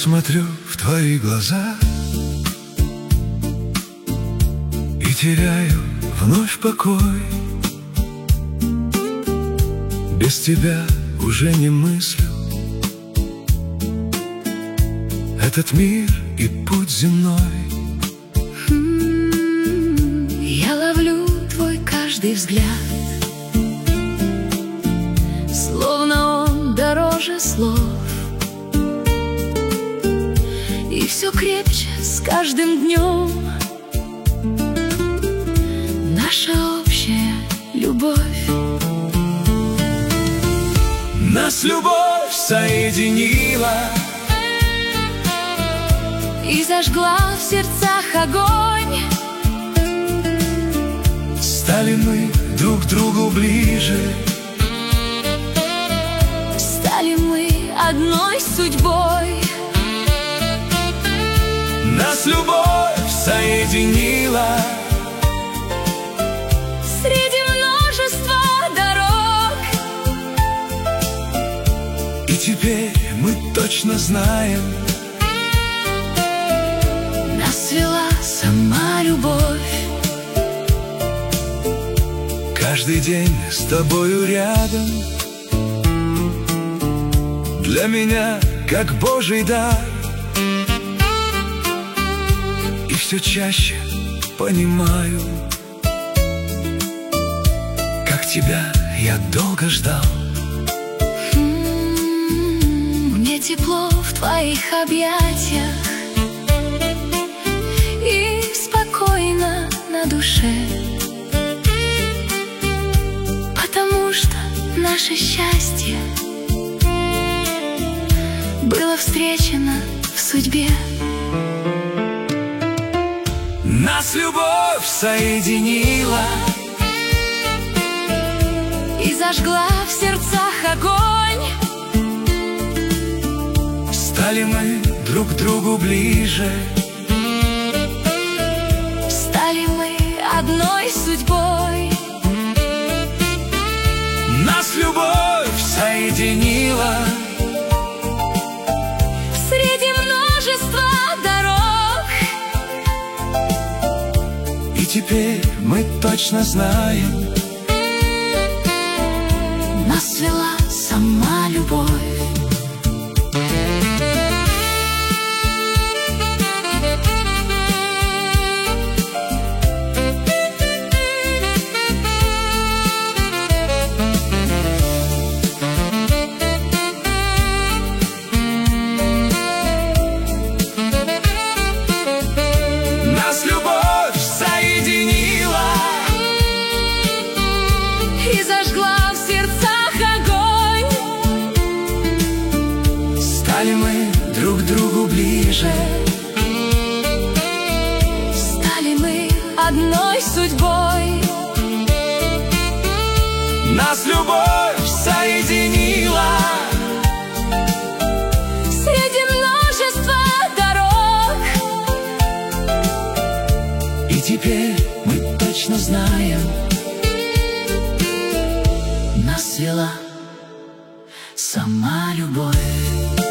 смотрю в твои глаза и теряю вновь покой. Без тебя уже не мыслю этот мир и путь земной. Я ловлю твой каждый взгляд, словно он дороже слов, и все крепче с каждым днем наша общая любовь. Нас любовь соединила И зажгла в сердцах огонь. Стали мы друг к другу ближе, стали мы одной судьбой. нас любовь соединила Среди множества дорог. и теперь мы точно знаем, Нас свела сама любовь. каждый день с тобою рядом для меня как Божий дар. И все чаще понимаю, как тебя я долго ждал. Мне тепло в твоих объятиях и спокойно на душе, потому что наше счастье было встречено в судьбе. Нас любовь соединила И зажгла в сердцах огонь. стали мы друг к другу ближе, Стали мы одной судьбой. нас любовь соединила Среди множества дорог. и теперь мы точно знаем, Нас свела сама любовь. нас любовь соединила И зажгла в сердцах огонь. стали мы друг к другу ближе, Стали мы одной судьбой. нас любовь соединила Среди множества дорог. и теперь мы точно знаем, Нас свела сама любовь.